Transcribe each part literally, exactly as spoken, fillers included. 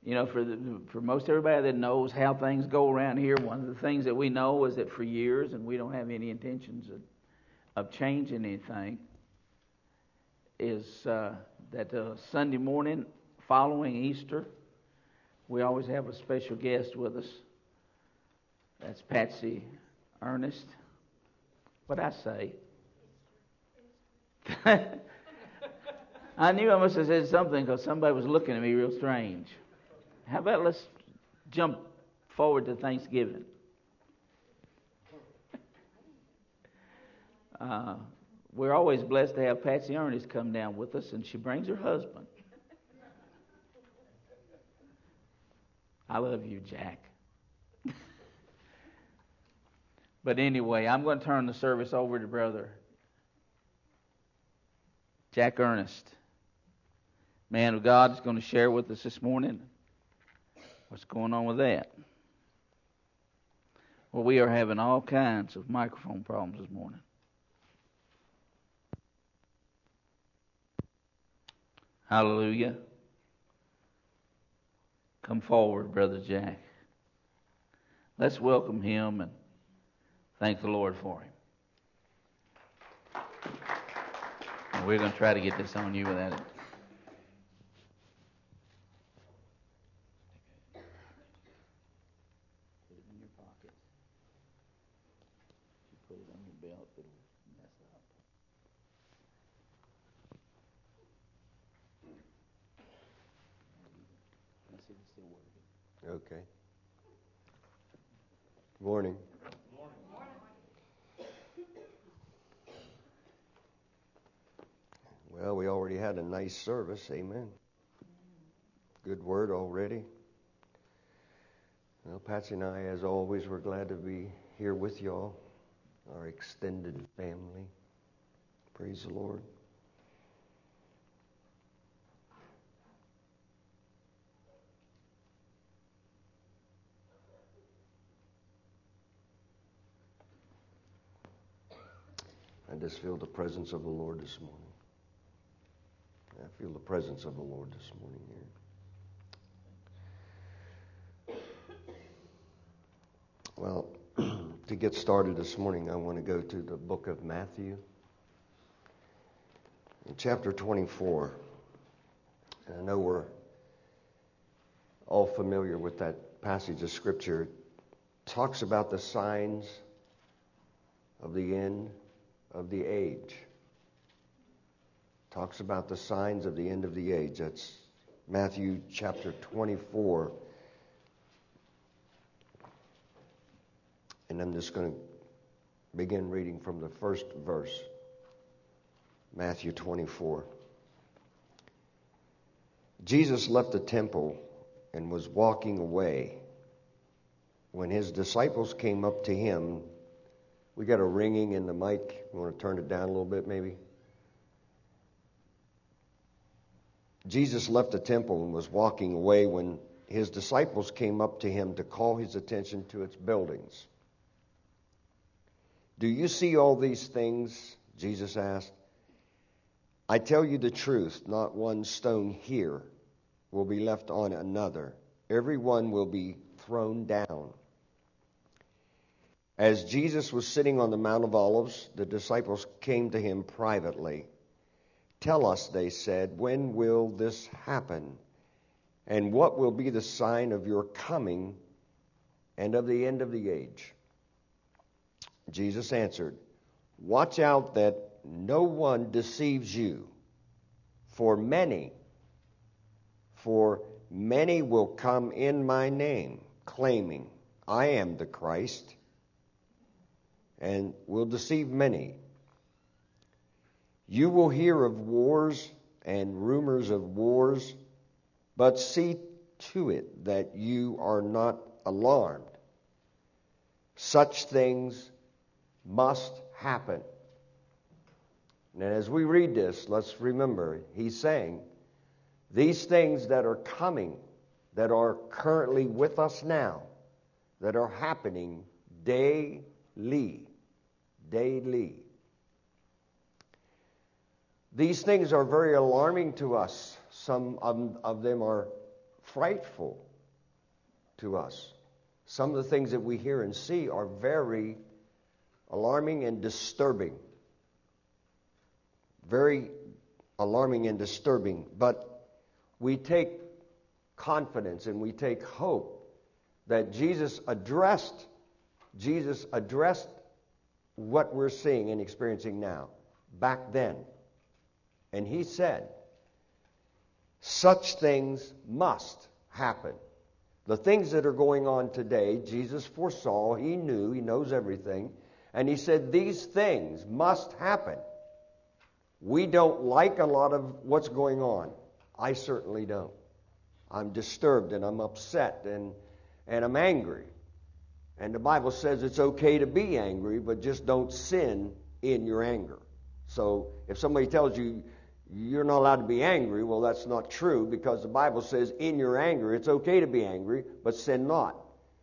You know, for the, for most everybody that knows how things go around here, one of the things that we know is that for years, and we don't have any intentions of, of changing anything, is uh, that uh, Sunday morning following Easter, we always have a special guest with us. That's Patsy Ernest. What'd I say? I knew I must have said something because somebody was looking at me real strange. How about let's jump forward to Thanksgiving? Uh, we're always blessed to have Patsy Ernest come down with us, and she brings her husband. I love you, Jack. But anyway, I'm going to turn the service over to Brother Jack Ernest. Man of God is going to share with us this morning. What's going on with that? Well, we are having all kinds of microphone problems this morning. Hallelujah. Come forward, Brother Jack. Let's welcome him and thank the Lord for him. And we're going to try to get this on you without it. Okay. Good morning. Well, we already had a nice service. Amen. Good word already. Well, Patsy and I, as always, we're glad to be here with y'all, our extended family. Praise the Lord. I just feel the presence of the Lord this morning. I feel the presence of the Lord this morning here. Well, to get started this morning, I want to go to the book of Matthew, in chapter twenty-four. And I know we're all familiar with that passage of Scripture. It talks about the signs of the end of the age. Talks about the signs of the end of the age. That's Matthew chapter twenty-four. And I'm just going to begin reading from the first verse. Matthew twenty-four. Jesus left the temple and was walking away when his disciples came up to him. We got a ringing in the mic. You want to turn it down a little bit, maybe? Jesus left the temple and was walking away when his disciples came up to him to call his attention to its buildings. "Do you see all these things?" Jesus asked. "I tell you the truth, not one stone here will be left on another. Every one will be thrown down." As Jesus was sitting on the Mount of Olives, the disciples came to him privately. "Tell us," they said, "when will this happen? And what will be the sign of your coming and of the end of the age?" Jesus answered, "Watch out that no one deceives you, for many, for many will come in my name, claiming, 'I am the Christ,' and will deceive many. You will hear of wars and rumors of wars, but see to it that you are not alarmed. Such things must happen." And as we read this, let's remember, he's saying, these things that are coming, that are currently with us now, that are happening daily, daily. These things are very alarming to us. Some of, of them are frightful to us. Some of the things that we hear and see are very alarming and disturbing. Very alarming and disturbing. But we take confidence and we take hope that Jesus addressed Jesus addressed what we're seeing and experiencing now back then. And he said, such things must happen. The things that are going on today, Jesus foresaw, he knew, he knows everything, and he said these things must happen. We don't like a lot of what's going on. I certainly don't. I'm disturbed and I'm upset and, and I'm angry. And the Bible says it's okay to be angry, but just don't sin in your anger. So if somebody tells you you're not allowed to be angry, well, that's not true, because the Bible says in your anger it's okay to be angry, but sin not.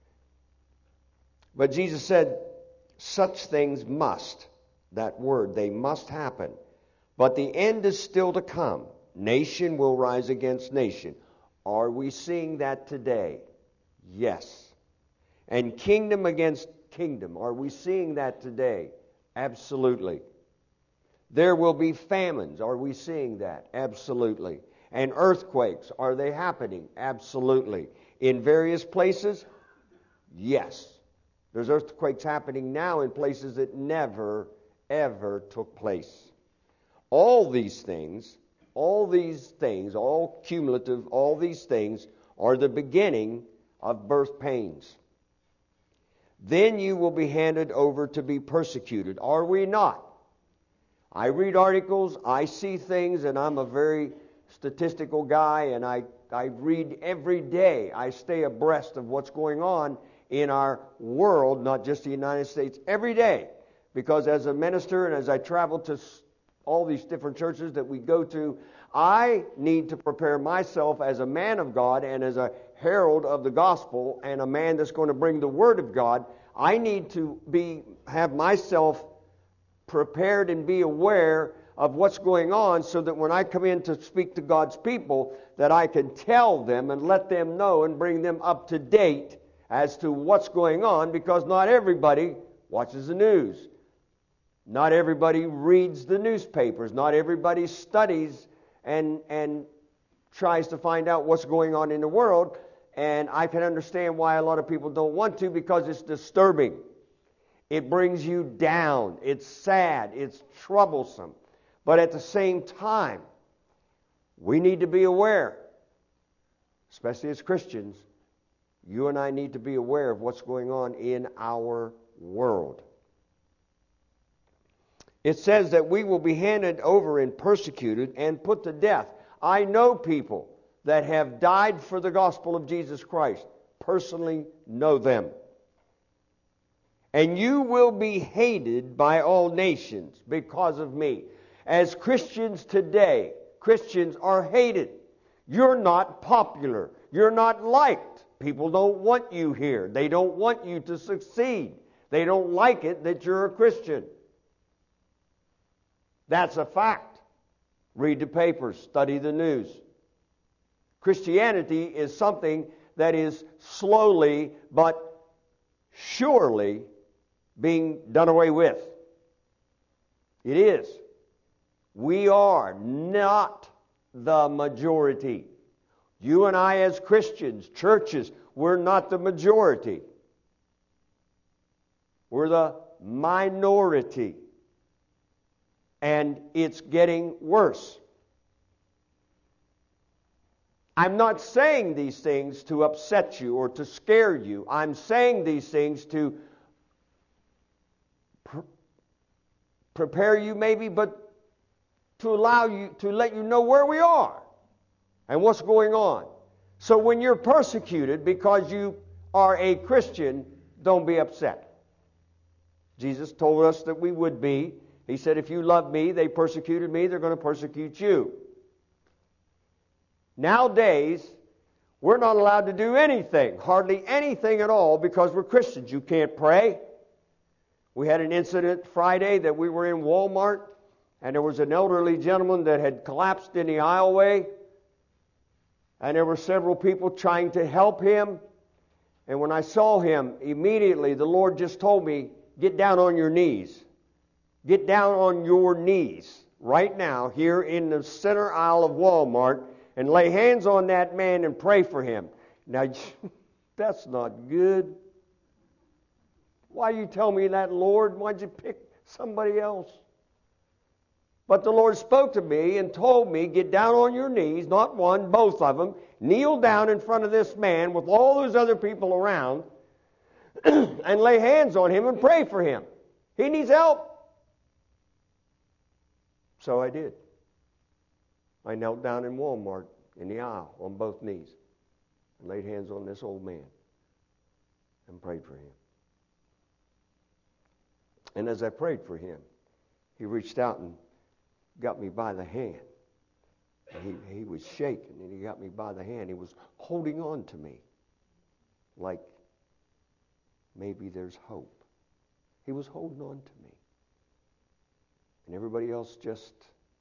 But Jesus said such things must, that word, they must happen. But the end is still to come. Nation will rise against nation. Are we seeing that today? Yes. And kingdom against kingdom. Are we seeing that today? Absolutely. There will be famines. Are we seeing that? Absolutely. And earthquakes. Are they happening? Absolutely. In various places? Yes. There's earthquakes happening now in places that never, ever took place. All these things, all these things, all cumulative, all these things are the beginning of birth pains. Then you will be handed over to be persecuted. Are we not? I read articles, I see things, and I'm a very statistical guy, and I, I read every day. I stay abreast of what's going on in our world, not just the United States, every day. Because as a minister and as I travel to all these different churches that we go to, I need to prepare myself as a man of God and as a herald of the gospel and a man that's going to bring the word of God. I need to be have myself prepared and be aware of what's going on, so that when I come in to speak to God's people, that I can tell them and let them know and bring them up to date as to what's going on, because not everybody watches the news. Not everybody reads the newspapers. Not everybody studies and and tries to find out what's going on in the world. And I can understand why a lot of people don't want to, because it's disturbing. It brings you down. It's sad. It's troublesome. But at the same time, we need to be aware, especially as Christians, you and I need to be aware of what's going on in our world. It says that we will be handed over and persecuted and put to death. I know people that have died for the gospel of Jesus Christ. Personally know them. And you will be hated by all nations because of me. As Christians today, Christians are hated. You're not popular. You're not liked. People don't want you here. They don't want you to succeed. They don't like it that you're a Christian. That's a fact. Read the papers, study the news. Christianity is something that is slowly but surely being done away with. It is. We are not the majority. You and I as Christians, churches, we're not the majority. We're the minority. And it's getting worse. I'm not saying these things to upset you or to scare you. I'm saying these things to pr- prepare you maybe, but to allow you, to let you know where we are and what's going on. So when you're persecuted because you are a Christian, don't be upset. Jesus told us that we would be. He said, if you love me, they persecuted me, they're going to persecute you. Nowadays, we're not allowed to do anything, hardly anything at all, because we're Christians. You can't pray. We had an incident Friday that we were in Walmart, and there was an elderly gentleman that had collapsed in the aisleway. And there were several people trying to help him. And when I saw him, immediately the Lord just told me, get down on your knees. Get down on your knees right now here in the center aisle of Walmart and lay hands on that man and pray for him. Now, that's not good. Why you tell me that, Lord? Why'd you pick somebody else? But the Lord spoke to me and told me, get down on your knees, not one, both of them. Kneel down in front of this man with all those other people around and lay hands on him and pray for him. He needs help. So I did. I knelt down in Walmart in the aisle on both knees and laid hands on this old man and prayed for him. And as I prayed for him, he reached out and got me by the hand. And he, he was shaking, and he got me by the hand. He was holding on to me like maybe there's hope. He was holding on to me. And everybody else just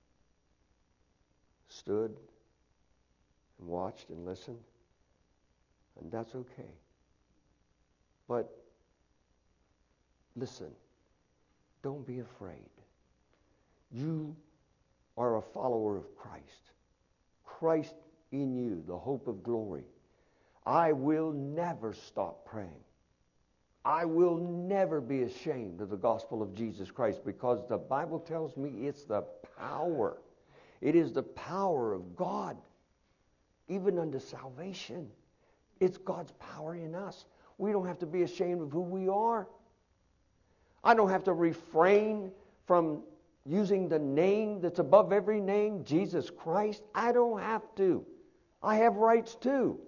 stood and watched and listened. And that's okay. But listen, don't be afraid. You are a follower of Christ. Christ in you, the hope of glory. I will never stop praying. I will never be ashamed of the gospel of Jesus Christ, because the Bible tells me it's the power. It is the power of God, even unto salvation. It's God's power in us. We don't have to be ashamed of who we are. I don't have to refrain from using the name that's above every name, Jesus Christ. I don't have to. I have rights too.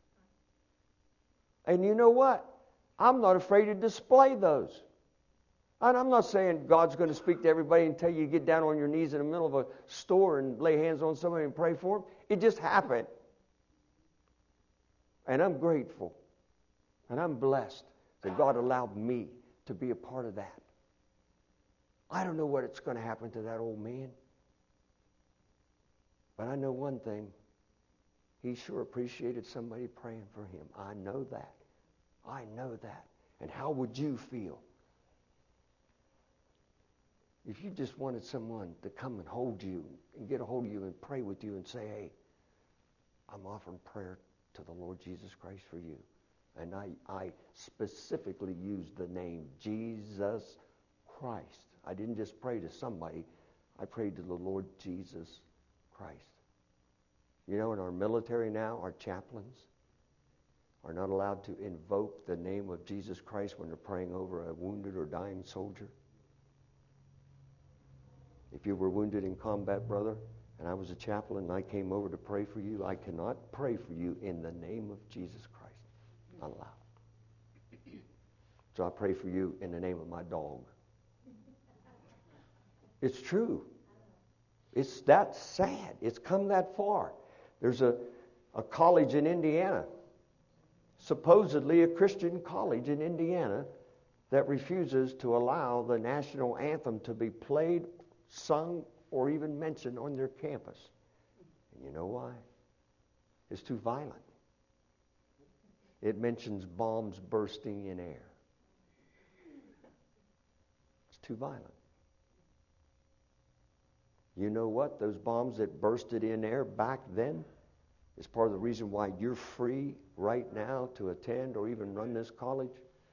And you know what? I'm not afraid to display those. And I'm not saying God's going to speak to everybody and tell you to get down on your knees in the middle of a store and lay hands on somebody and pray for them. It just happened. And I'm grateful. And I'm blessed that God allowed me to be a part of that. I don't know what it's going to happen to that old man. But I know one thing. He sure appreciated somebody praying for him. I know that. I know that. And how would you feel if you just wanted someone to come and hold you and get a hold of you and pray with you and say, hey, I'm offering prayer to the Lord Jesus Christ for you. And I, I specifically used the name Jesus Christ. I didn't just pray to somebody. I prayed to the Lord Jesus Christ. You know, in our military now, our chaplains are not allowed to invoke the name of Jesus Christ when they're praying over a wounded or dying soldier. If you were wounded in combat, brother, and I was a chaplain and I came over to pray for you, I cannot pray for you in the name of Jesus Christ. Not allowed. So I pray for you in the name of my dog. It's true. It's that sad. It's come that far. There's a, a college in Indiana, supposedly a Christian college in Indiana, that refuses to allow the national anthem to be played, sung, or even mentioned on their campus. And you know why? It's too violent. It mentions bombs bursting in air. It's too violent. You know what? Those bombs that bursted in air back then is part of the reason why you're free right now to attend or even run this college.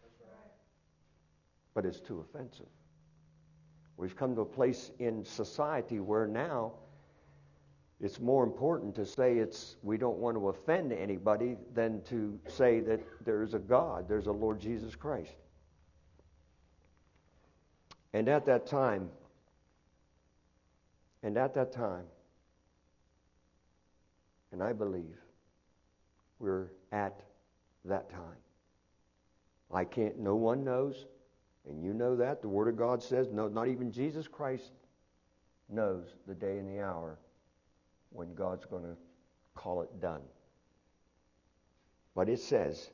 But it's too offensive. We've come to a place in society where now it's more important to say it's we don't want to offend anybody than to say that there's a God, there's a Lord Jesus Christ. And at that time, and at that time, and I believe we're at that time. I can't, no one knows, and you know that. The Word of God says, no, not even Jesus Christ knows the day and the hour when God's going to call it done. But it says,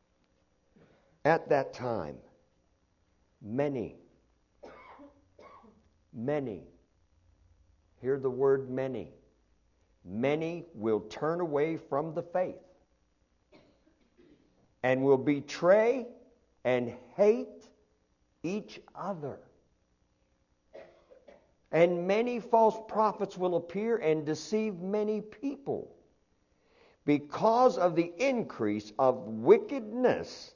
at that time, many, many, hear the word many, many will turn away from the faith and will betray and hate each other. And many false prophets will appear and deceive many people. Because of the increase of wickedness,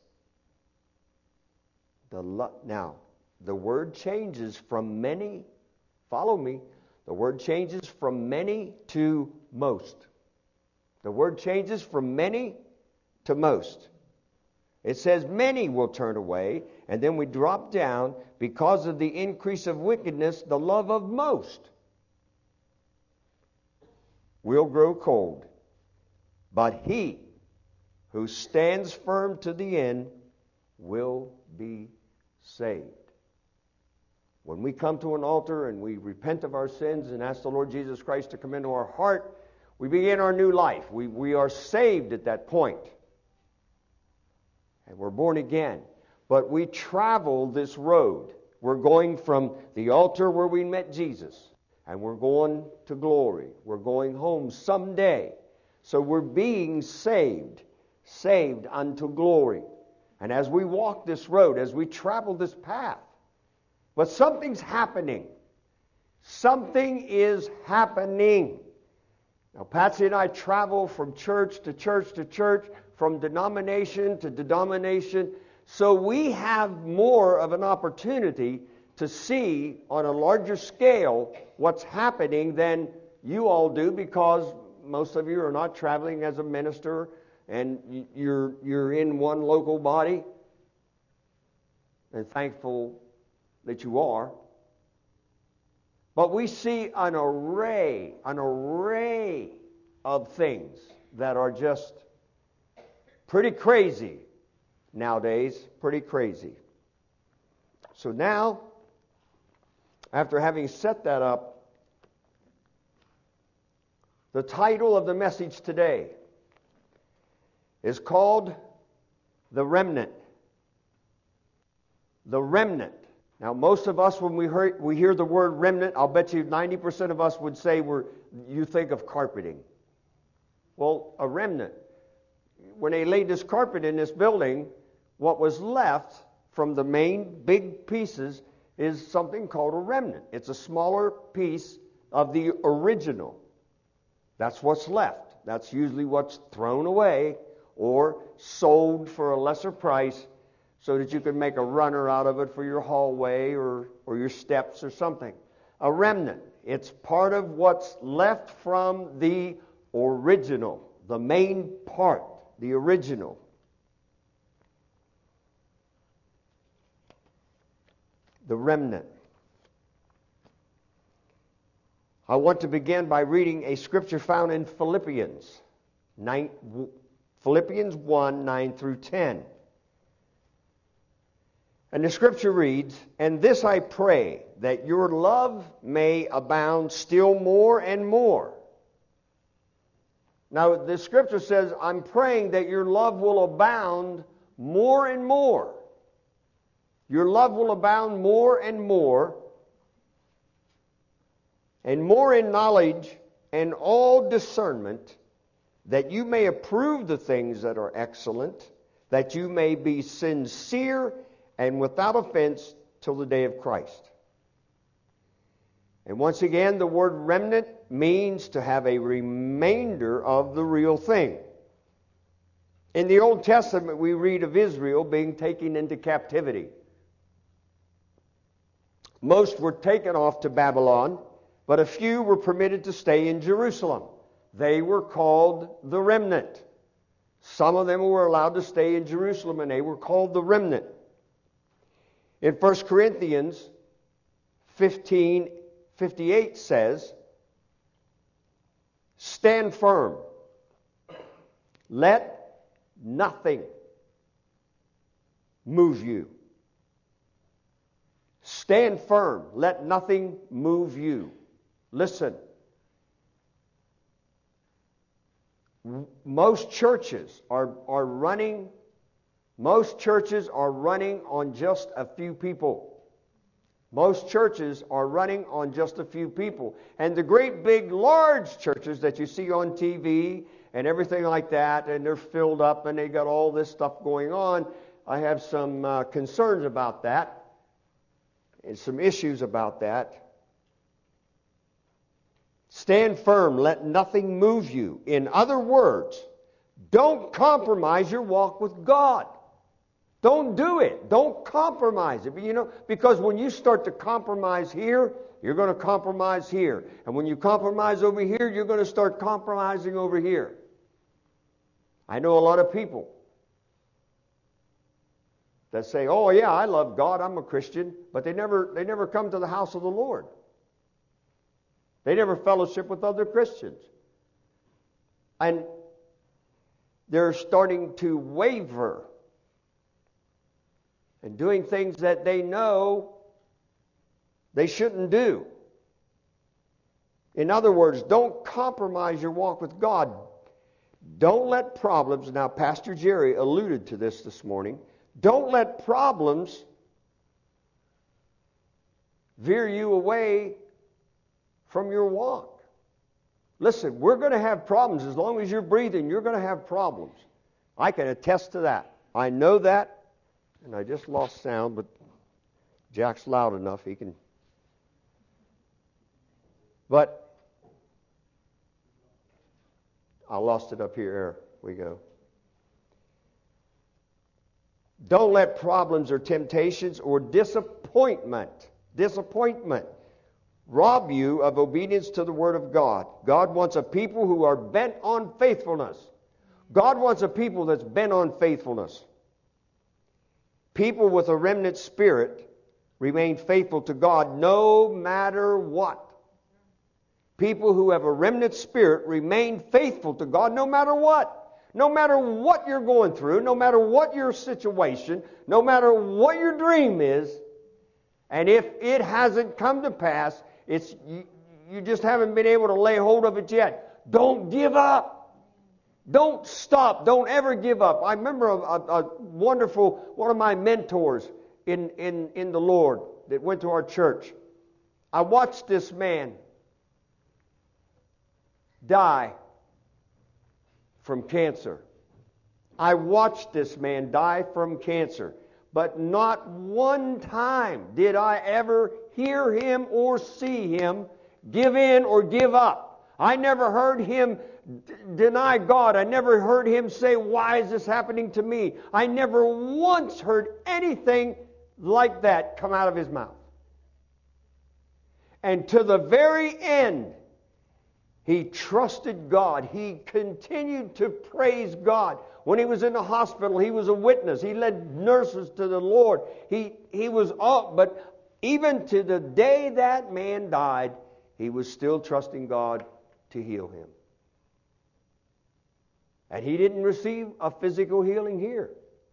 the lo- now, the word changes from many, follow me, the word changes from many to most. The word changes from many to most. It says many will turn away, and then we drop down, because of the increase of wickedness, the love of most will grow cold. But he who stands firm to the end will be saved. When we come to an altar and we repent of our sins and ask the Lord Jesus Christ to come into our heart, we begin our new life. We, we are saved at that point. And we're born again. But we travel this road. We're going from the altar where we met Jesus, and we're going to glory. We're going home someday. So we're being saved, saved unto glory. And as we walk this road, as we travel this path, but something's happening. Something is happening. Now, Patsy and I travel from church to church to church, from denomination to denomination, so we have more of an opportunity to see on a larger scale what's happening than you all do, because most of you are not traveling as a minister and you're you're in one local body, and thankful that you are. But we see an array, an array of things that are just pretty crazy nowadays, pretty crazy. So now, after having set that up, the title of the message today is called The Remnant. The Remnant. Now, most of us, when we hear, we hear the word remnant, I'll bet you ninety percent of us would say we're, you think of carpeting. Well, a remnant. When they laid this carpet in this building, what was left from the main big pieces is something called a remnant. It's a smaller piece of the original. That's what's left. That's usually what's thrown away or sold for a lesser price so that you can make a runner out of it for your hallway or, or your steps or something. A remnant. It's part of what's left from the original, the main part, the original. The remnant. I want to begin by reading a scripture found in Philippians, nine, Philippians one, nine through ten. And the scripture reads, "And this I pray, that your love may abound still more and more." Now, the scripture says, I'm praying that your love will abound more and more. Your love will abound more and more, and more in knowledge and all discernment, that you may approve the things that are excellent, that you may be sincere and without offense till the day of Christ. And once again, the word remnant means to have a remainder of the real thing. In the Old Testament, we read of Israel being taken into captivity. Most were taken off to Babylon, but a few were permitted to stay in Jerusalem. They were called the remnant. Some of them were allowed to stay in Jerusalem, and they were called the remnant. In First Corinthians fifteen fifty-eight says, "Stand firm. Let nothing move you." Stand firm. Let nothing move you. Listen. Most churches are, are running, most churches are running on just a few people. Most churches are running on just a few people. And the great big large churches that you see on T V and everything like that, and they're filled up and they got all this stuff going on, I have some uh, concerns about that and some issues about that. Stand firm, let nothing move you. In other words, don't compromise your walk with God. Don't do it. Don't compromise it. You know, because when you start to compromise here, you're going to compromise here. And when you compromise over here, you're going to start compromising over here. I know a lot of people that say, "Oh yeah, I love God, I'm a Christian," but they never they never come to the house of the Lord. They never fellowship with other Christians. And they're starting to waver and doing things that they know they shouldn't do. In other words, don't compromise your walk with God. Don't let problems, now Pastor Jerry alluded to this this morning, don't let problems veer you away from your walk. Listen, we're going to have problems. As long as you're breathing, you're going to have problems. I can attest to that. I know that. And I just lost sound, but Jack's loud enough, he can. But I lost it up here. There we go. Don't let problems or temptations or disappointment, disappointment, rob you of obedience to the Word of God. God wants a people who are bent on faithfulness. God wants a people that's bent on faithfulness. People with a remnant spirit remain faithful to God no matter what. People who have a remnant spirit remain faithful to God no matter what. No matter what you're going through, no matter what your situation, no matter what your dream is, and if it hasn't come to pass, it's you, you just haven't been able to lay hold of it yet. Don't give up. Don't stop. Don't ever give up. I remember a, a, a wonderful, one of my mentors in, in, in the Lord that went to our church. I watched this man die from cancer. I watched this man die from cancer. But not one time did I ever hear him or see him give in or give up. I never heard him d- deny God. I never heard him say, "Why is this happening to me?" I never once heard anything like that come out of his mouth. And to the very end, he trusted God. He continued to praise God. When he was in the hospital, he was a witness. He led nurses to the Lord. He, he was up, but even to the day that man died, he was still trusting God to heal him. And he didn't receive a physical healing here.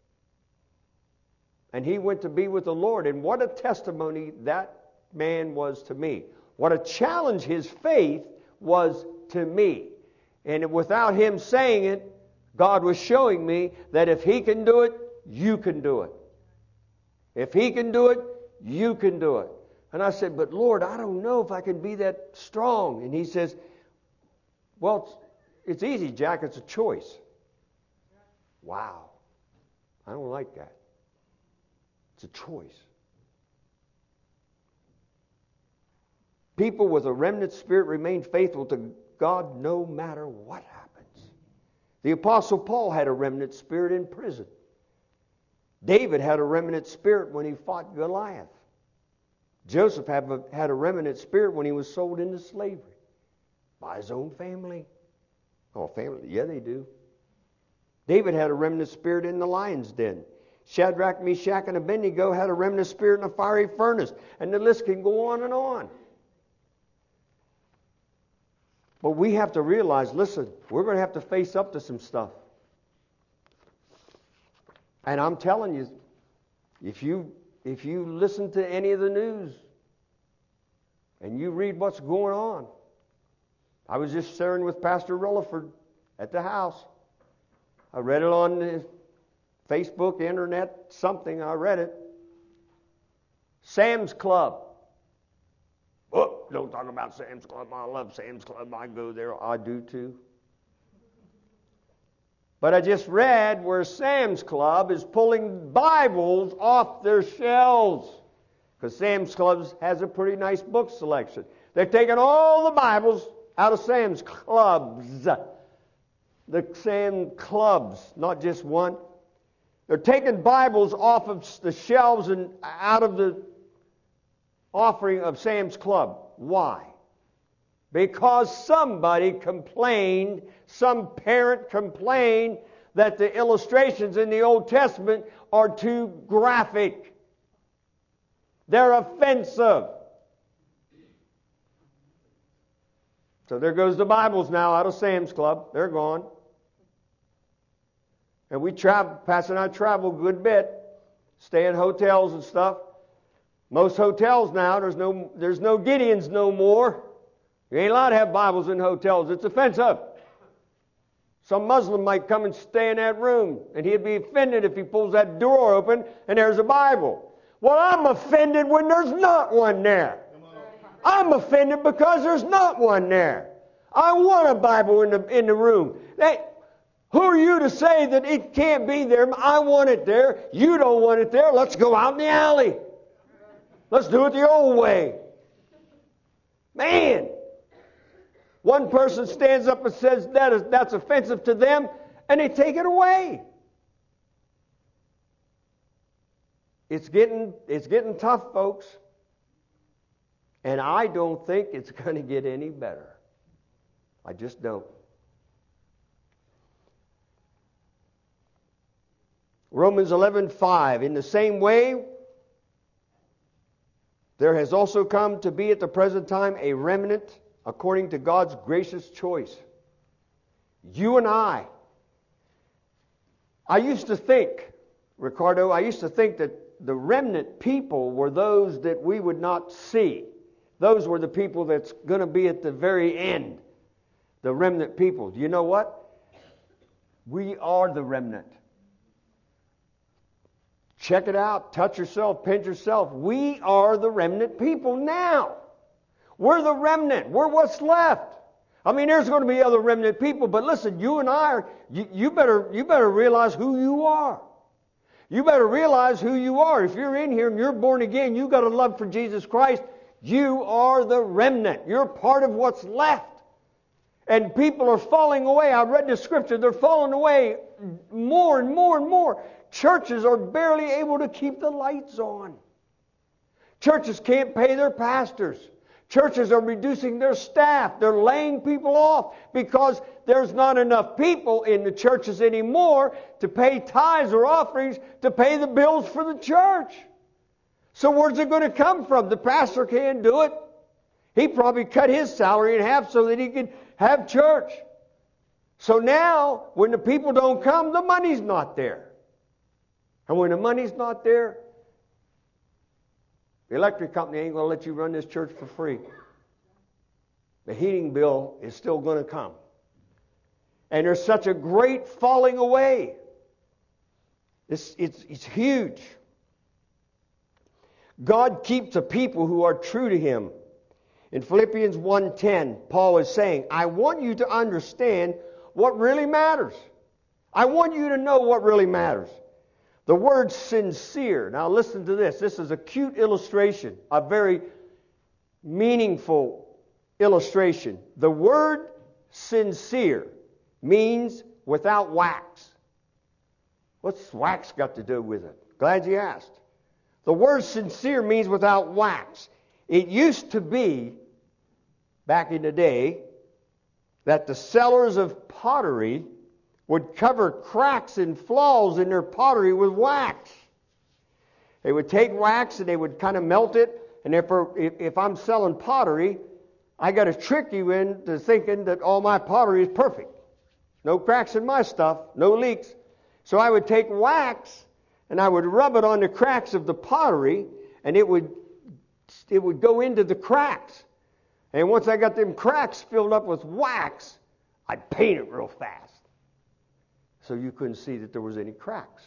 And he went to be with the Lord. And what a testimony that man was to me. What a challenge his faith was to me. And without him saying it, God was showing me that if he can do it, you can do it. If he can do it, you can do it. And I said, "But Lord, I don't know if I can be that strong." And he says, "Well, it's, it's easy, Jack. It's a choice." Wow. I don't like that. It's a choice. People with a remnant spirit remain faithful to God no matter what happens. The Apostle Paul had a remnant spirit in prison. David had a remnant spirit when he fought Goliath. Joseph had a, had a remnant spirit when he was sold into slavery by his own family. Oh, family? Yeah, they do. David had a remnant spirit in the lion's den. Shadrach, Meshach, and Abednego had a remnant spirit in a fiery furnace. And the list can go on and on. But we have to realize, listen, we're going to have to face up to some stuff. And I'm telling you, if you if you listen to any of the news and you read what's going on, I was just sharing with Pastor Rutherford at the house. I read it on the Facebook, internet, something. I read it. Sam's Club Oh, don't talk about Sam's Club. I love Sam's Club. I go there. I do too. But I just read where Sam's Club is pulling Bibles off their shelves. Because Sam's Club has a pretty nice book selection. They're taking all the Bibles out of Sam's Clubs. The Sam Clubs, not just one. They're taking Bibles off of the shelves and out of the offering of Sam's Club. Why? Because somebody complained, some parent complained that the illustrations in the Old Testament are too graphic. They're offensive. So there goes the Bibles now out of Sam's Club. They're gone. And we travel, Pastor and I travel a good bit, stay in hotels and stuff. Most hotels now, there's no there's no Gideons no more. You ain't allowed to have Bibles in hotels. It's offensive. Some Muslim might come and stay in that room, and he'd be offended if he pulls that door open and there's a Bible. Well, I'm offended when there's not one there. I'm offended because there's not one there. I want a Bible in the in the room. They, who are you to say that it can't be there? I want it there. You don't want it there. Let's go out in the alley. Let's do it the old way. Man. One person stands up and says that is, that's offensive to them, and they take it away. It's getting, it's getting tough, folks. And I don't think it's going to get any better. I just don't. Romans eleven five. In the same way, there has also come to be at the present time a remnant according to God's gracious choice. You and I. I used to think, Ricardo, I used to think that the remnant people were those that we would not see. Those were the people that's going to be at the very end. The remnant people. Do you know what? We are the remnant. Check it out. Touch yourself. Pinch yourself. We are the remnant people now. We're the remnant. We're what's left. I mean, there's going to be other remnant people, but listen, you and I are, you, you better, you better realize who you are. You better realize who you are. If you're in here and you're born again, you've got a love for Jesus Christ. You are the remnant. You're part of what's left. And people are falling away. I read the scripture. They're falling away more and more and more. Churches are barely able to keep the lights on. Churches can't pay their pastors. Churches are reducing their staff. They're laying people off because there's not enough people in the churches anymore to pay tithes or offerings to pay the bills for the church. So where's it going to come from? The pastor can't do it. He probably cut his salary in half so that he could have church. So now, when the people don't come, the money's not there. And when the money's not there, the electric company ain't going to let you run this church for free. The heating bill is still going to come. And there's such a great falling away. It's, it's, it's huge. God keeps a people who are true to Him. In Philippians one ten, Paul is saying, I want you to understand what really matters. I want you to know what really matters. The word sincere. Now listen to this. This is a cute illustration. A very meaningful illustration. The word sincere means without wax. What's wax got to do with it? Glad you asked. The word sincere means without wax. It used to be, back in the day, that the sellers of pottery would cover cracks and flaws in their pottery with wax. They would take wax and they would kind of melt it. And if, if I'm selling pottery, I got to trick you into thinking that all my pottery is perfect. No cracks in my stuff, no leaks. So I would take wax and I would rub it on the cracks of the pottery, and it would it would go into the cracks. And once I got them cracks filled up with wax, I'd paint it real fast, so you couldn't see that there was any cracks.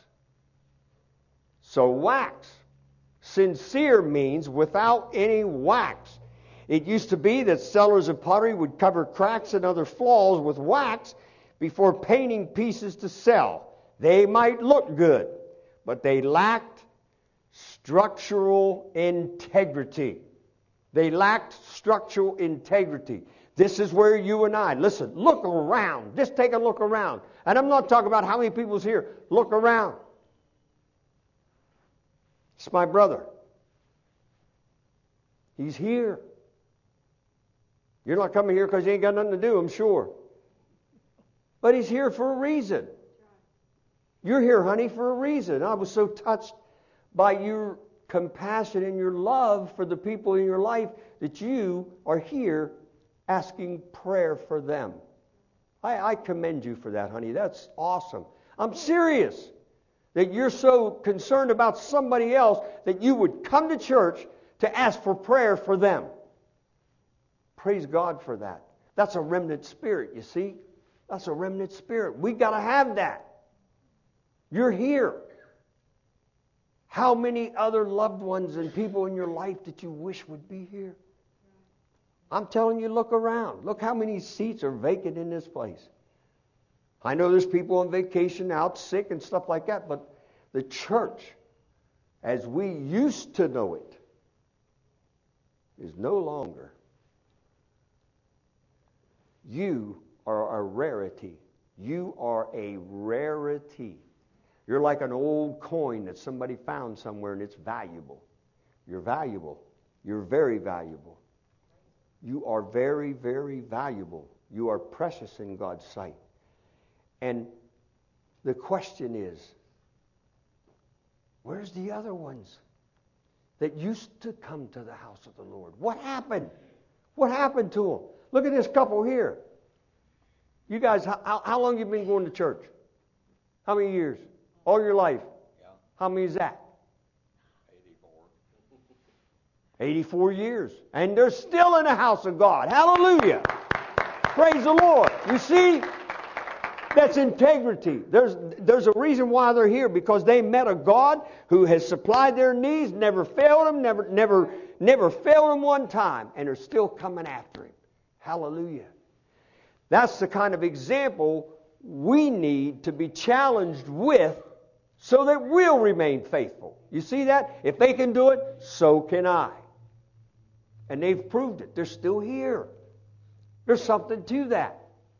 So wax. Sincere means without any wax. It used to be that sellers of pottery would cover cracks and other flaws with wax before painting pieces to sell. They might look good, but they lacked structural integrity. They lacked structural integrity. This is where you and I, listen, look around. Just take a look around. And I'm not talking about how many people's here. Look around. It's my brother. He's here. You're not coming here because you ain't got nothing to do, I'm sure. But he's here for a reason. You're here, honey, for a reason. I was so touched by your compassion and your love for the people in your life that you are here asking prayer for them. I, I commend you for that, honey. That's awesome. I'm serious that you're so concerned about somebody else that you would come to church to ask for prayer for them. Praise God for that. That's a remnant spirit, you see. That's a remnant spirit. We got to have that. You're here. How many other loved ones and people in your life that you wish would be here? I'm telling you, look around. Look how many seats are vacant in this place. I know there's people on vacation out sick and stuff like that, but the church, as we used to know it, is no longer. You are a rarity. You are a rarity. You're like an old coin that somebody found somewhere and it's valuable. You're valuable. You're very valuable. You are very, very valuable. You are precious in God's sight. And the question is, where's the other ones that used to come to the house of the Lord? What happened? What happened to them? Look at this couple here. You guys, how, how long have you been going to church? How many years? All your life? Yeah. How many is that? eighty-four. eighty-four years. And they're still in the house of God. Hallelujah. Praise the Lord. You see, that's integrity. There's, there's a reason why they're here, because they met a God who has supplied their needs, never failed them, never, never, never failed them one time, and are still coming after Him. Hallelujah. That's the kind of example we need to be challenged with so that we'll remain faithful. You see that? If they can do it, so can I. And they've proved it. They're still here. There's something to that.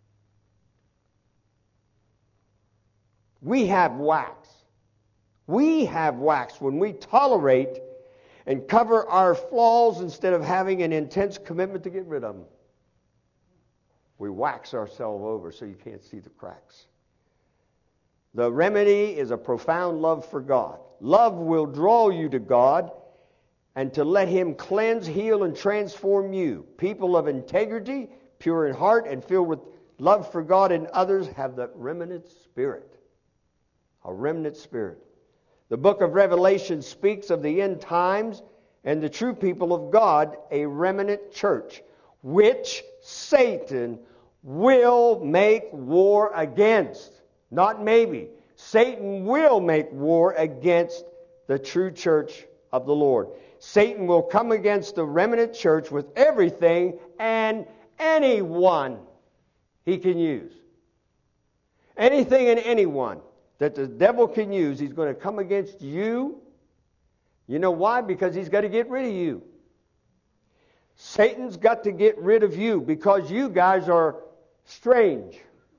We have wax. We have wax when we tolerate and cover our flaws instead of having an intense commitment to get rid of them. We wax ourselves over so you can't see the cracks. The remedy is a profound love for God. Love will draw you to God and to let Him cleanse, heal, and transform you. People of integrity, pure in heart, and filled with love for God and others have the remnant spirit. A remnant spirit. The book of Revelation speaks of the end times and the true people of God, a remnant church, which Satan will make war against. Not maybe. Satan will make war against the true church of the Lord. Satan will come against the remnant church with everything and anyone he can use. Anything and anyone that the devil can use, he's going to come against you. You know why? Because he's got to get rid of you. Satan's got to get rid of you because you guys are strange.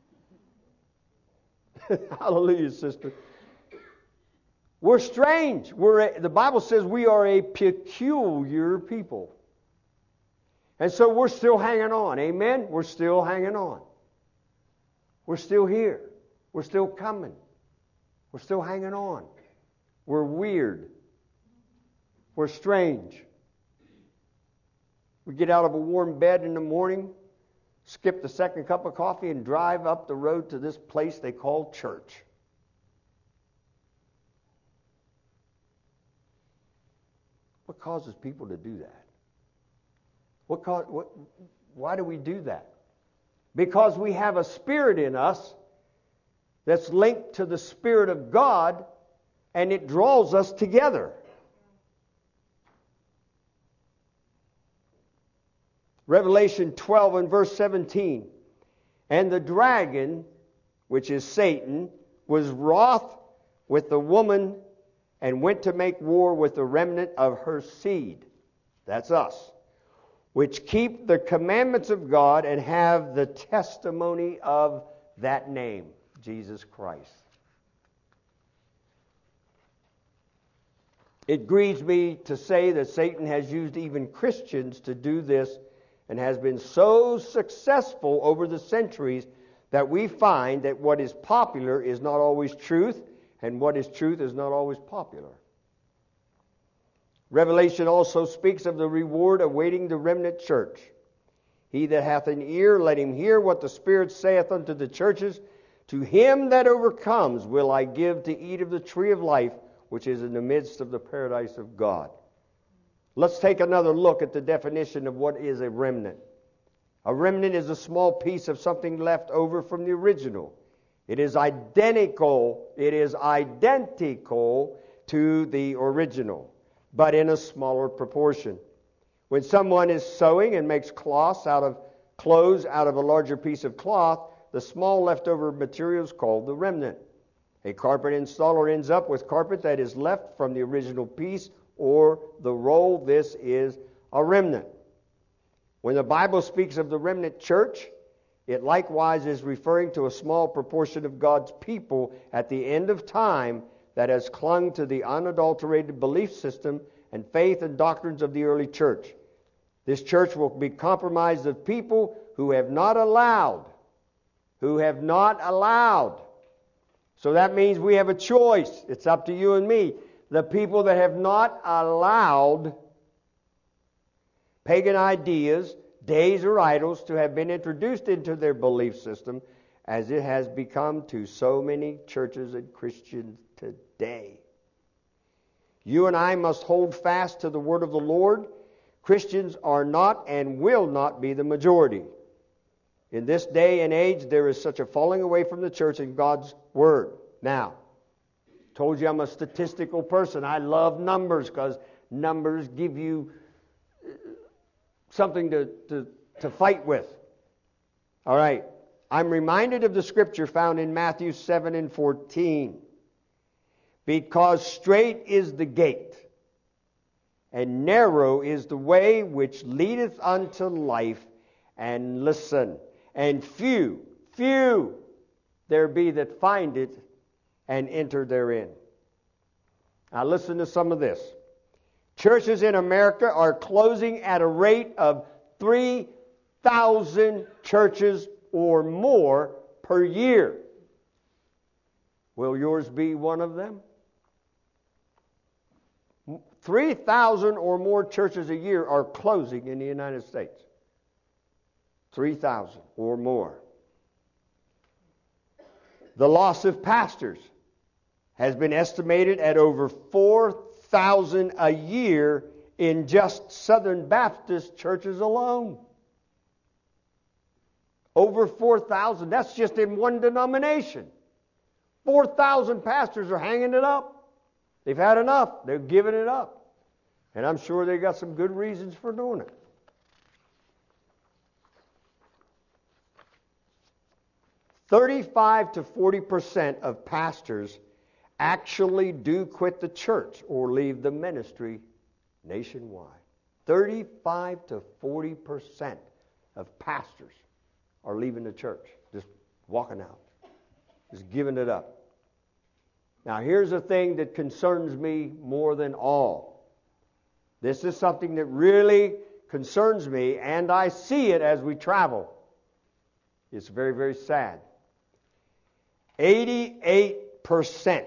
Hallelujah, sister. We're strange. We're a, the Bible says we are a peculiar people. And so we're still hanging on. Amen? We're still hanging on. We're still here. We're still coming. We're still hanging on. We're weird. We're strange. We get out of a warm bed in the morning, skip the second cup of coffee, and drive up the road to this place they call church. What causes people to do that? What, cause, what Why do we do that? Because we have a spirit in us that's linked to the Spirit of God, and it draws us together. Revelation twelve and verse seventeen. And the dragon, which is Satan, was wroth with the woman and went to make war with the remnant of her seed. That's us. Which keep the commandments of God and have the testimony of that name, Jesus Christ. It grieves me to say that Satan has used even Christians to do this and has been so successful over the centuries that we find that what is popular is not always truth, and what is truth is not always popular. Revelation also speaks of the reward awaiting the remnant church. He that hath an ear, let him hear what the Spirit saith unto the churches. To him that overcomes will I give to eat of the tree of life, which is in the midst of the paradise of God. Let's take another look at the definition of what is a remnant. A remnant is a small piece of something left over from the original. It is identical, it is identical to the original, but in a smaller proportion. When someone is sewing and makes cloths out of clothes out of a larger piece of cloth, the small leftover material is called the remnant. A carpet installer ends up with carpet that is left from the original piece or the roll. This is a remnant. When the Bible speaks of the remnant church, it likewise is referring to a small proportion of God's people at the end of time that has clung to the unadulterated belief system and faith and doctrines of the early church. This church will be comprised of people who have not allowed, who have not allowed. So that means we have a choice. It's up to you and me. The people that have not allowed pagan ideas, days, or idols to have been introduced into their belief system, as it has become to so many churches and Christians today. You and I must hold fast to the word of the Lord. Christians are not and will not be the majority. In this day and age, there is such a falling away from the church and God's word. Now, told you I'm a statistical person. I love numbers because numbers give you something to, to, to fight with. All right. I'm reminded of the scripture found in Matthew seven and fourteen. Because straight is the gate, and narrow is the way which leadeth unto life, and listen, and few, few there be that find it and enter therein. Now listen to some of this. Churches in America are closing at a rate of three thousand churches or more per year. Will yours be one of them? three thousand or more churches a year are closing in the United States. three thousand or more. The loss of pastors has been estimated at over four thousand a year in just Southern Baptist churches alone. Over four thousand. That's just in one denomination. four thousand pastors are hanging it up. They've had enough. They're giving it up. And I'm sure they got some good reasons for doing it. thirty-five to forty percent of pastors actually do quit the church or leave the ministry nationwide. thirty-five to forty percent of pastors are leaving the church, just walking out, just giving it up. Now, here's a thing that concerns me more than all. This is something that really concerns me, and I see it as we travel. It's very, very sad. eighty-eight percent.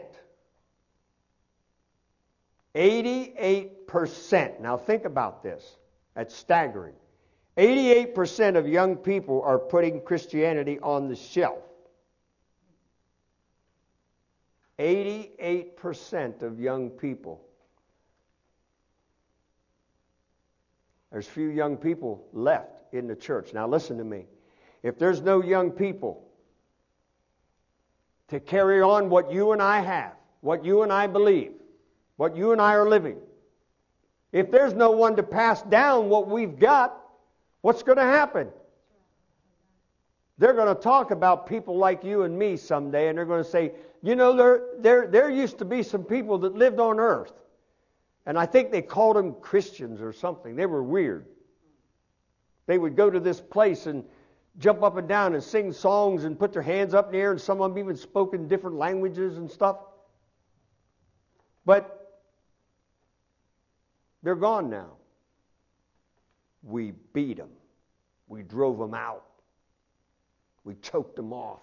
eighty-eight percent. Now, think about this. That's staggering. eighty-eight percent of young people are putting Christianity on the shelf. eighty-eight percent of young people. There's few young people left in the church. Now listen to me. If there's no young people to carry on what you and I have, what you and I believe, what you and I are living, if there's no one to pass down what we've got, What's going to happen? They're going to talk about people like you and me someday, and they're going to say, you know, there, there, there used to be some people that lived on earth. And I think they called them Christians or something. They were weird. They would go to this place and jump up and down and sing songs and put their hands up in the air, and some of them even spoke in different languages and stuff. But they're gone now. We beat them. We drove them out. We choked them off.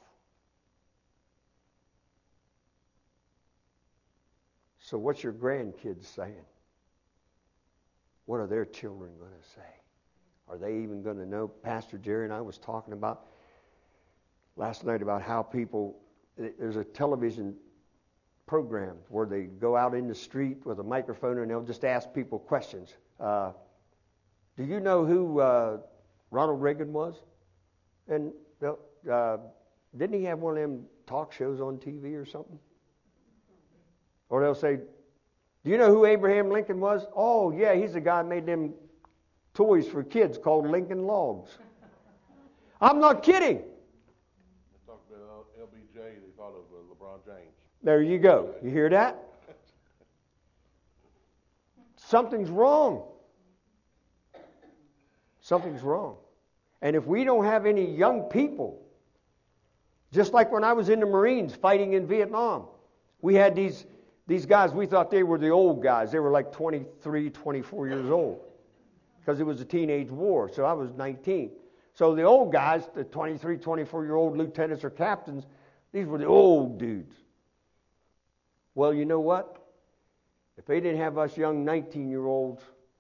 So what's your grandkids saying? What are their children going to say? Are they even going to know? Pastor Jerry and I was talking about last night about how people, there's a television program where they go out in the street with a microphone and they'll just ask people questions. Uh, do you know who uh, Ronald Reagan was? And they'll, uh, didn't he have one of them talk shows on T V or something? Or they'll say, do you know who Abraham Lincoln was? Oh, yeah, he's the guy who made them toys for kids called Lincoln Logs. I'm not kidding. They talked about L B J, they thought of uh, LeBron James. There you go. You hear that? Something's wrong. Something's wrong. And if we don't have any young people, just like when I was in the Marines fighting in Vietnam, we had these these guys, we thought they were the old guys. They were like twenty-three, twenty-four years old because it was a teenage war, so I was nineteen. So the old guys, the twenty-three, twenty-four-year-old lieutenants or captains, these were the old dudes. Well, you know what? If they didn't have us young nineteen-year-olds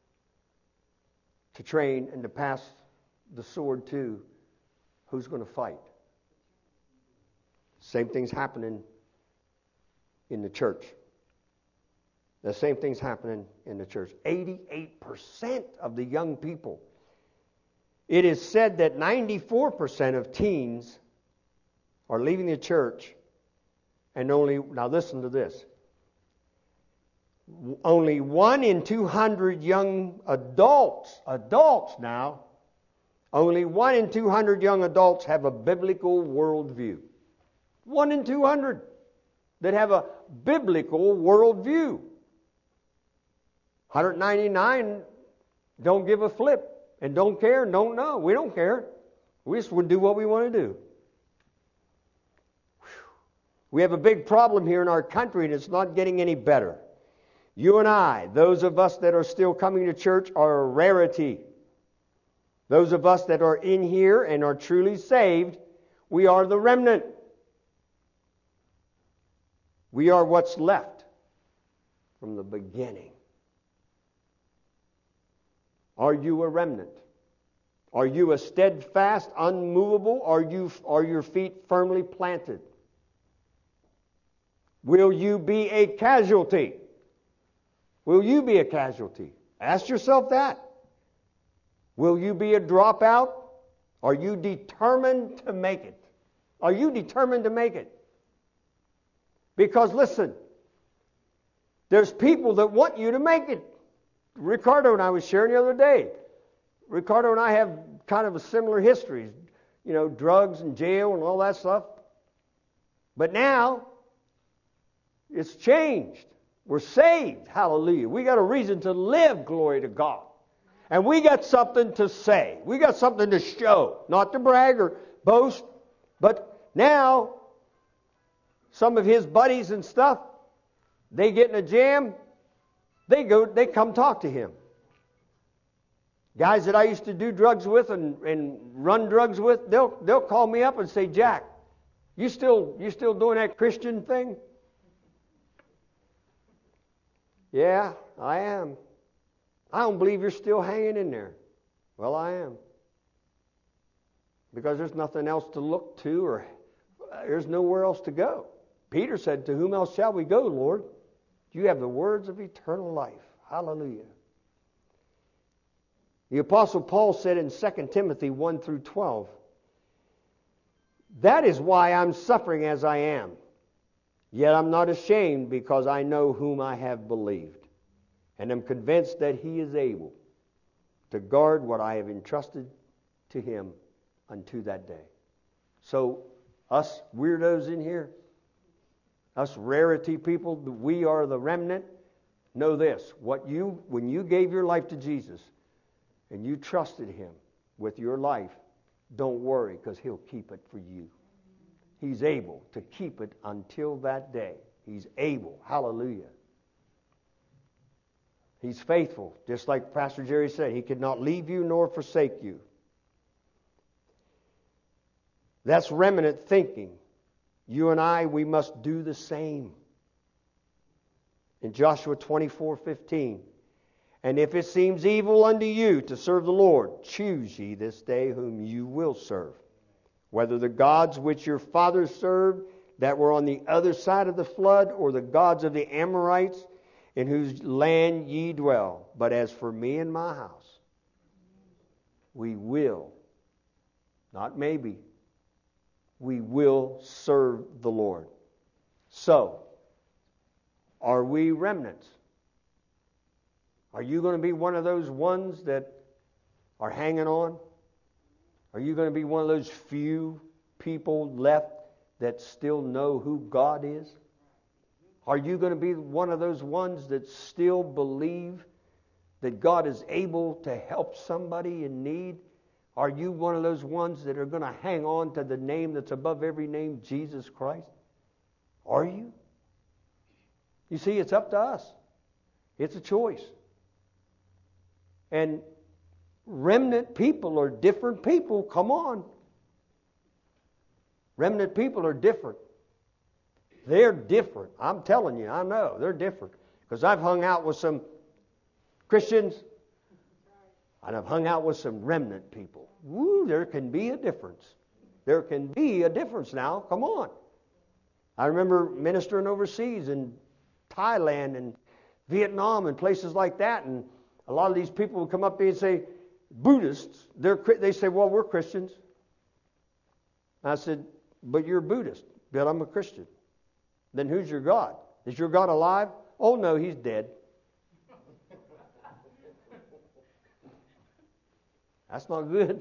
to train and to pass the sword to, who's going to fight? Same thing's happening in the church. The same thing's happening in the church. eighty-eight percent of the young people. It is said that ninety-four percent of teens are leaving the church, and only, now listen to this, only one in two hundred young adults, adults now, only one in two hundred young adults have a biblical worldview. One in two hundred that have a biblical worldview. one hundred ninety-nine don't give a flip and don't care and don't know. We don't care. We just would do what we want to do. We have a big problem here in our country, and it's not getting any better. You and I, those of us that are still coming to church, are a rarity. Those of us that are in here and are truly saved, we are the remnant. We are what's left from the beginning. Are you a remnant? Are you a steadfast, unmovable? Are you, are your feet firmly planted? Will you be a casualty? Will you be a casualty? Ask yourself that. Will you be a dropout? Are you determined to make it? Are you determined to make it? Because listen, there's people that want you to make it. Ricardo and I was sharing the other day. Ricardo and I have kind of a similar history. You know, drugs and jail and all that stuff. But now, it's changed. We're saved. Hallelujah. We got a reason to live, glory to God. And we got something to say. We got something to show. Not to brag or boast. But now, some of his buddies and stuff, they get in a jam, they go, they come talk to him. Guys that I used to do drugs with and, and run drugs with, they'll they'll call me up and say, Jack, you still you still doing that Christian thing? Yeah, I am. I don't believe you're still hanging in there. Well, I am. Because there's nothing else to look to, or there's nowhere else to go. Peter said, to whom else shall we go, Lord? You have the words of eternal life. Hallelujah. The Apostle Paul said in Second Timothy one through twelve, that is why I'm suffering as I am. Yet I'm not ashamed, because I know whom I have believed, and am convinced that he is able to guard what I have entrusted to Him unto that day. So, us weirdos in here, us rarity people, we are the remnant. Know this, what you when you gave your life to Jesus and you trusted Him with your life, don't worry, because He'll keep it for you. He's able to keep it until that day. He's able. Hallelujah. He's faithful. Just like Pastor Jerry said, He could not leave you nor forsake you. That's remnant thinking. You and I, we must do the same. In Joshua twenty-four fifteen, and if it seems evil unto you to serve the Lord, choose ye this day whom you will serve, whether the gods which your fathers served that were on the other side of the flood, or the gods of the Amorites in whose land ye dwell. But as for me and my house, we will, not maybe, we will serve the Lord. So, are we remnants? Are you going to be one of those ones that are hanging on? Are you going to be one of those few people left that still know who God is? Are you going to be one of those ones that still believe that God is able to help somebody in need? Are you one of those ones that are going to hang on to the name that's above every name, Jesus Christ? Are you? You see, it's up to us. It's a choice. And remnant people are different people. Come on. Remnant people are different. They're different. I'm telling you, I know. They're different. Because I've hung out with some Christians, and I've hung out with some remnant people. Woo, there can be a difference. There can be a difference now. Come on. I remember ministering overseas in Thailand and Vietnam and places like that, and a lot of these people would come up to me and say, Buddhists, they're, they say, well, we're Christians. I said, but you're Buddhist. But I'm a Christian. Then who's your God? Is your God alive? Oh, no, He's dead. That's not good.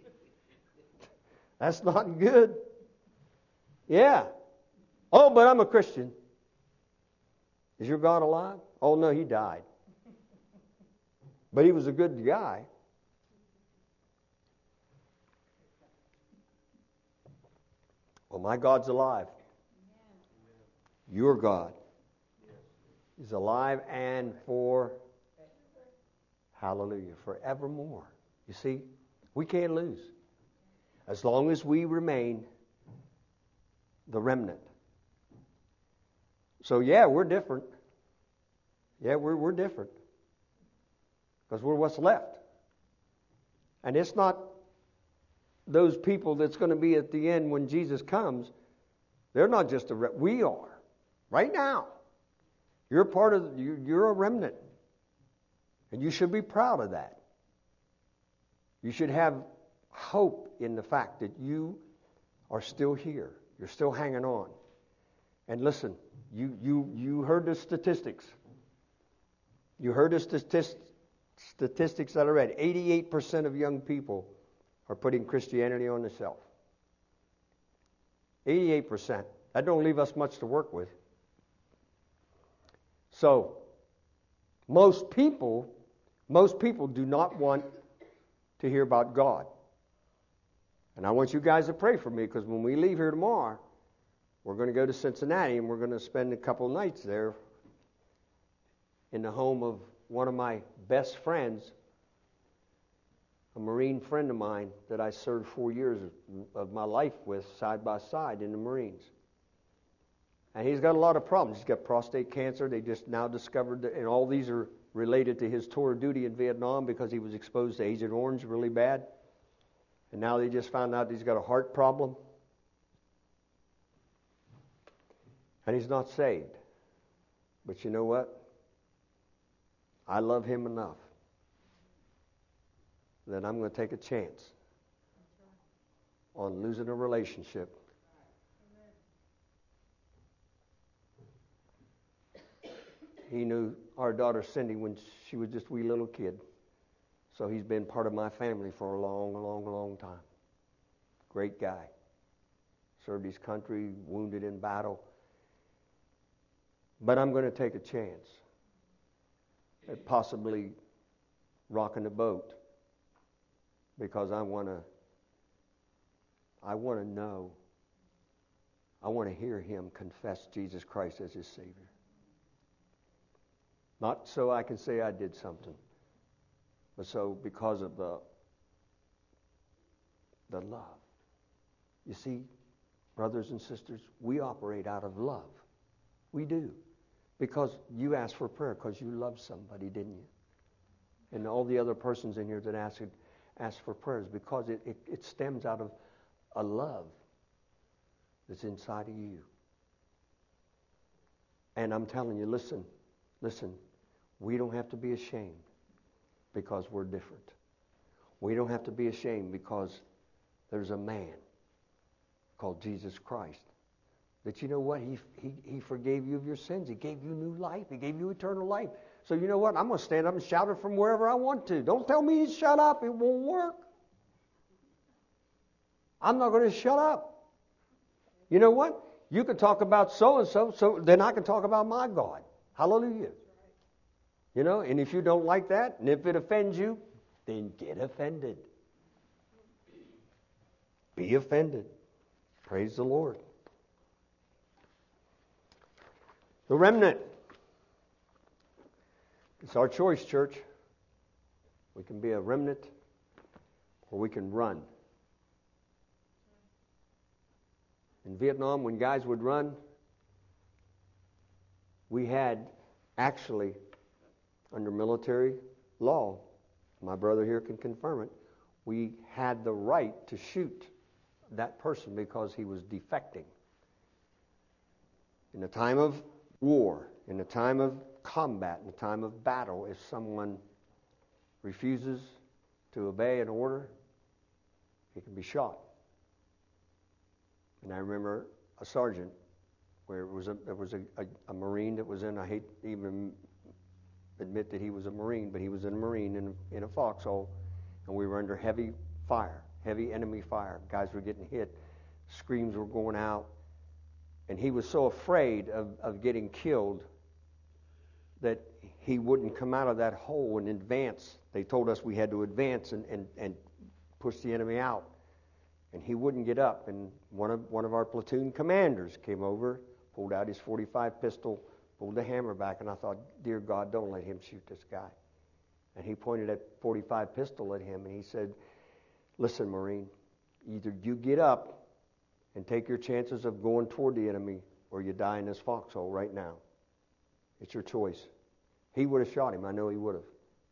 That's not good. Yeah. Oh, but I'm a Christian. Is your God alive? Oh, no, He died. But He was a good guy. Well, my God's alive. Your God is alive and for, hallelujah, forevermore. You see, we can't lose as long as we remain the remnant. So yeah, we're different. Yeah, we're we're different because we're what's left. And it's not those people that's going to be at the end when Jesus comes. They're not just a re- we are right now. You're part of you, you're a remnant, and you should be proud of that. You should have hope in the fact that you are still here. You're still hanging on. And listen, you you you heard the statistics. You heard the statist, statistics that I read. eighty-eight percent of young people are putting Christianity on the shelf. eighty-eight percent. That don't leave us much to work with. So, most people, most people do not want to hear about God. And I want you guys to pray for me, because when we leave here tomorrow, we're going to go to Cincinnati and we're going to spend a couple nights there in the home of one of my best friends, a Marine friend of mine that I served four years of my life with side by side in the Marines. And he's got a lot of problems. He's got prostate cancer. They just now discovered that, and all these are related to his tour of duty in Vietnam because he was exposed to Agent Orange really bad. And now they just found out he's got a heart problem. And he's not saved. But you know what? I love him enough that I'm going to take a chance on losing a relationship. He knew our daughter Cindy when she was just a wee little kid. So he's been part of my family for a long, long, long time. Great guy. Served his country, wounded in battle. But I'm going to take a chance at possibly rocking the boat because I want to I want to know, I want to hear him confess Jesus Christ as his Savior. Not so I can say I did something, but so because of the the love. You see, brothers and sisters, we operate out of love. We do. Because you asked for prayer because you loved somebody, didn't you? And all the other persons in here that asked, asked for prayers because it, it, it stems out of a love that's inside of you. And I'm telling you, listen, listen, we don't have to be ashamed because we're different. We don't have to be ashamed because there's a man called Jesus Christ. That you know what? He, he he forgave you of your sins. He gave you new life. He gave you eternal life. So you know what? I'm going to stand up and shout it from wherever I want to. Don't tell me to shut up. It won't work. I'm not going to shut up. You know what? You can talk about so-and-so, so then I can talk about my God. Hallelujah. You know, and if you don't like that, and if it offends you, then get offended. Be offended. Praise the Lord. The remnant. It's our choice, church. We can be a remnant or we can run. In Vietnam, when guys would run, we had actually, under military law, my brother here can confirm it, we had the right to shoot that person because he was defecting. In the time of war, in the time of combat, in the time of battle, if someone refuses to obey an order, he can be shot. And I remember a sergeant where it was a, there was a, a, a Marine that was in, I hate to even admit that he was a Marine, but he was in a Marine in, in a foxhole, and we were under heavy fire, heavy enemy fire. Guys were getting hit, screams were going out. And he was so afraid of, of getting killed that he wouldn't come out of that hole and advance. They told us we had to advance and, and, and push the enemy out. And he wouldn't get up. And one of one of our platoon commanders came over, pulled out his forty-five pistol, pulled the hammer back, and I thought, dear God, don't let him shoot this guy. And he pointed that forty-five pistol at him, and he said, listen, Marine, either you get up and take your chances of going toward the enemy, or you die in this foxhole right now. It's your choice. He would have shot him. I know he would have.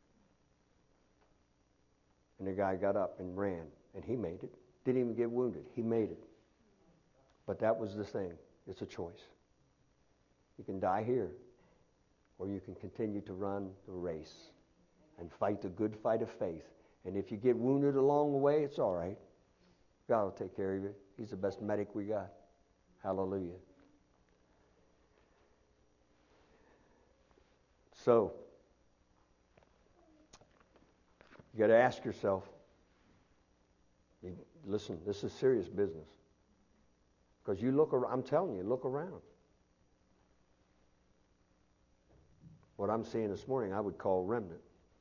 And the guy got up and ran, and he made it. Didn't even get wounded. He made it. But that was the thing. It's a choice. You can die here, or you can continue to run the race and fight the good fight of faith. And if you get wounded along the way, it's all right. God will take care of you. He's the best medic we got. Hallelujah. So, you got to ask yourself, you, listen, this is serious business. Because you look around, I'm telling you, look around. What I'm seeing this morning, I would call remnant.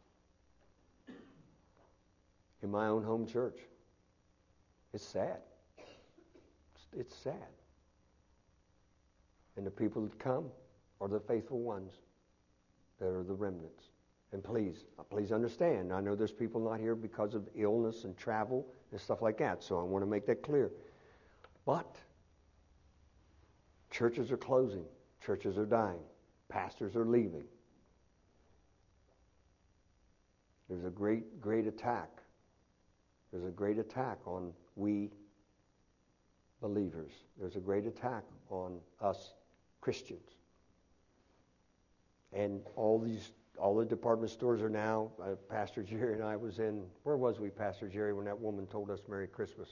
In my own home church. It's sad. It's, it's sad. And the people that come are the faithful ones that are the remnants. And please, please understand, I know there's people not here because of illness and travel and stuff like that, so I want to make that clear. But churches are closing. Churches are dying. Pastors are leaving. There's a great, great attack. There's a great attack on we believers. There's a great attack on us Christians. And all these, all the department stores are now, uh, Pastor Jerry and I was in, where was we, Pastor Jerry, when that woman told us Merry Christmas?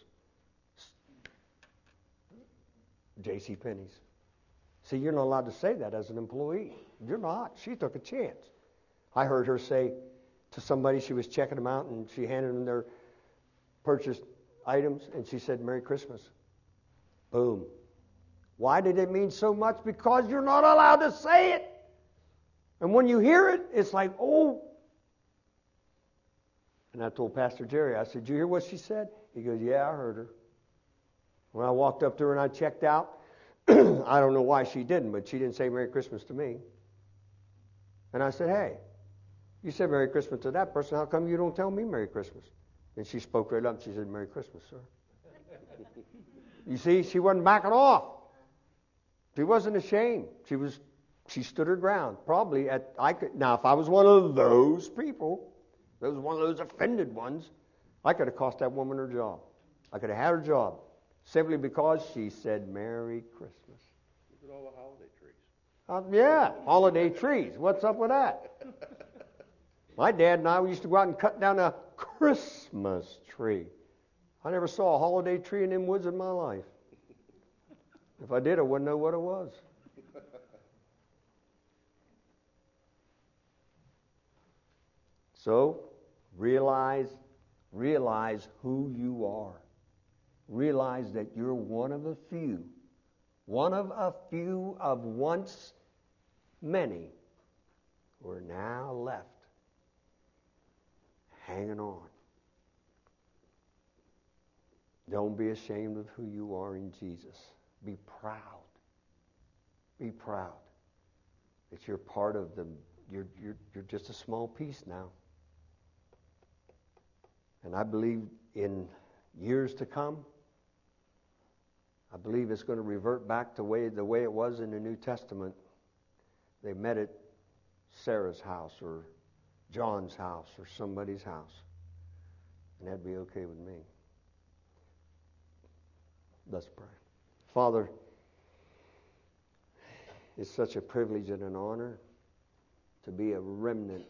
JCPenney's. See, you're not allowed to say that as an employee. You're not. She took a chance. I heard her say, to somebody. She was checking them out, and she handed them their purchased items, and she said, Merry Christmas. Boom. Why did it mean so much? Because you're not allowed to say it. And when you hear it, it's like, oh. And I told Pastor Jerry, I said, did you hear what she said? He goes, yeah, I heard her. When I walked up to her and I checked out, I don't know why she didn't, but she didn't say Merry Christmas to me. And I said, hey, you said Merry Christmas to that person. How come you don't tell me Merry Christmas? And she spoke right up. She said, Merry Christmas, sir. You see, she wasn't backing off. She wasn't ashamed. She was, she stood her ground. Probably at, I could, now if I was one of those people, those one of those offended ones, I could have cost that woman her job. I could have had her job simply because she said Merry Christmas. Look at all the holiday trees. Uh, yeah, holiday trees. What's up with that? My dad and I we used to go out and cut down a Christmas tree. I never saw a holiday tree in them woods in my life. If I did, I wouldn't know what it was. So, realize, realize who you are. Realize that you're one of a few. One of a few of once many who are now left hanging on. Don't be ashamed of who you are in Jesus. Be proud. Be proud that you're part of the, you're, you're, you're just a small piece now. And I believe in years to come, I believe it's going to revert back to way, the way it was in the New Testament. They met at Sarah's house or John's house or somebody's house. And that'd be okay with me. Let's pray. Father, it's such a privilege and an honor to be a remnant.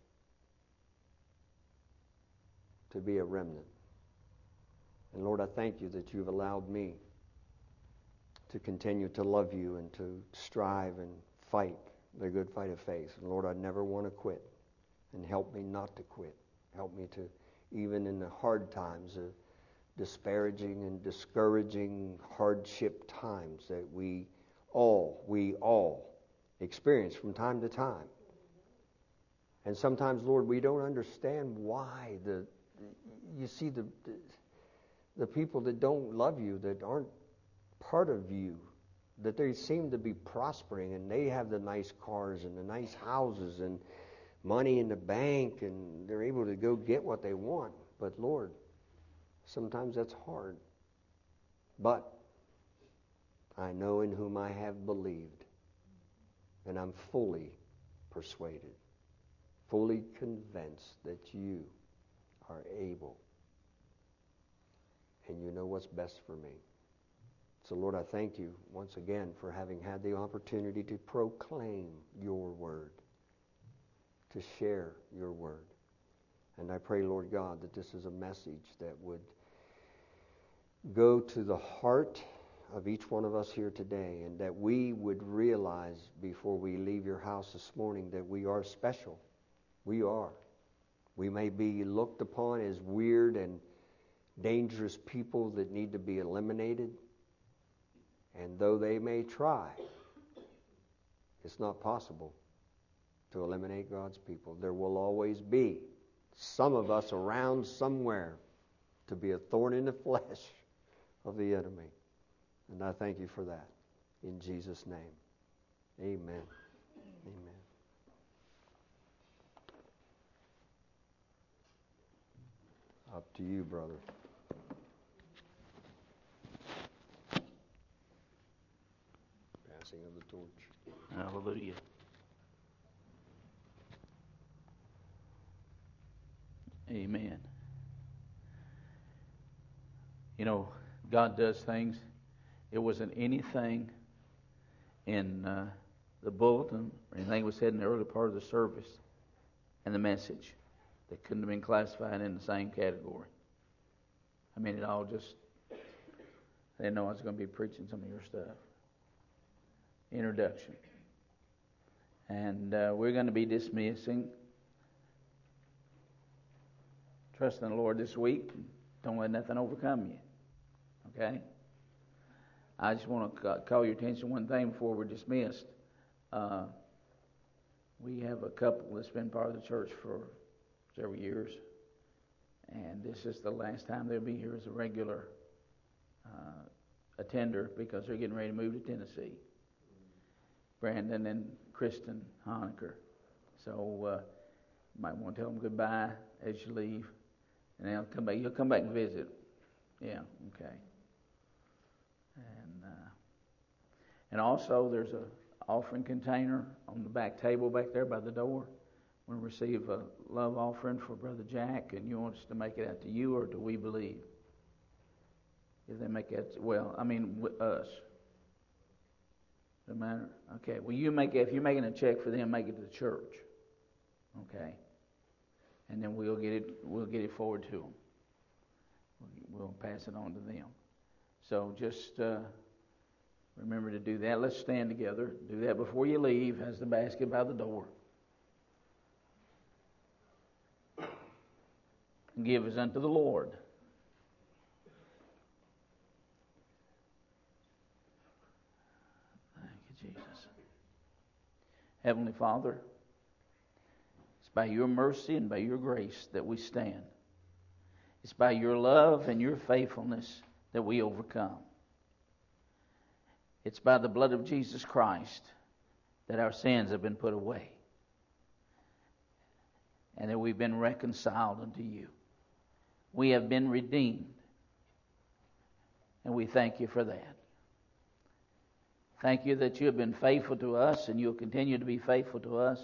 To be a remnant. And Lord, I thank you that you've allowed me to continue to love you and to strive and fight the good fight of faith. And Lord, I never want to quit. And help me not to quit. Help me to, even in the hard times, uh, disparaging and discouraging hardship times that we all, we all experience from time to time. And sometimes, Lord, we don't understand why. The, you see, the, the the people that don't love you, that aren't part of you, that they seem to be prospering and they have the nice cars and the nice houses and money in the bank and they're able to go get what they want. But Lord, sometimes that's hard. But I know in whom I have believed, and I'm fully persuaded, fully convinced that you are able, and you know what's best for me. So Lord, I thank you once again for having had the opportunity to proclaim your word, to share your word. And I pray, Lord God, that this is a message that would go to the heart of each one of us here today, and that we would realize before we leave your house this morning that we are special. We are. We may be looked upon as weird and dangerous people that need to be eliminated. And though they may try, it's not possible to eliminate God's people. There will always be some of us around somewhere to be a thorn in the flesh of the enemy. And I thank you for that. In Jesus' name. Amen. Amen. Up to you, brother. Passing of the torch. Hallelujah. Amen. You know, God does things. It wasn't anything in uh, the bulletin or anything was said in the early part of the service and the message that couldn't have been classified in the same category. I mean, it all just, I didn't know I was going to be preaching some of your stuff. Introduction. And uh, we're going to be dismissing trust in the Lord this week. Don't let nothing overcome you. Okay? I just want to call your attention to one thing before we're dismissed. Uh, we have a couple that's been part of the church for several years, and this is the last time they'll be here as a regular uh, attender because they're getting ready to move to Tennessee. Brandon and Kristen Honecker. So uh, you might want to tell them goodbye as you leave, and they'll come back. You'll come back and visit. Yeah, okay. And uh, and also there's a offering container on the back table back there by the door. We'll receive a love offering for Brother Jack, and you want us to make it out to you, or do we believe? If they make it, well, I mean with us. Doesn't matter. Okay. Well, you make if you're making a check for them, make it to the church. Okay. And then we'll get it. We'll get it forward to them. We'll pass it on to them. So just uh, remember to do that. Let's stand together. Do that before you leave. Has the basket by the door. Give as unto the Lord. Thank you, Jesus. Heavenly Father, it's by your mercy and by your grace that we stand. It's by your love and your faithfulness that we overcome. It's by the blood of Jesus Christ that our sins have been put away and that we've been reconciled unto you. We have been redeemed, and we thank you for that. Thank you that you have been faithful to us and you'll continue to be faithful to us.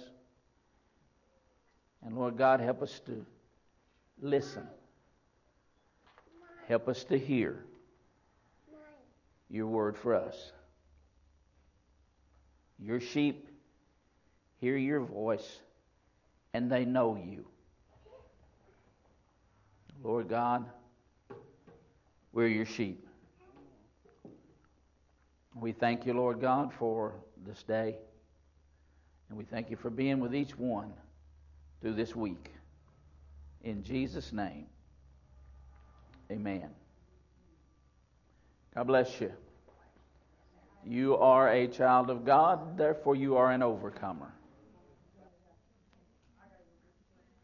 And Lord God, help us to listen. Help us to hear your word for us. Your sheep hear your voice and they know you. Lord God, we're your sheep. We thank you, Lord God, for this day. And we thank you for being with each one through this week. In Jesus' name. Amen. God bless you. You are a child of God, therefore you are an overcomer.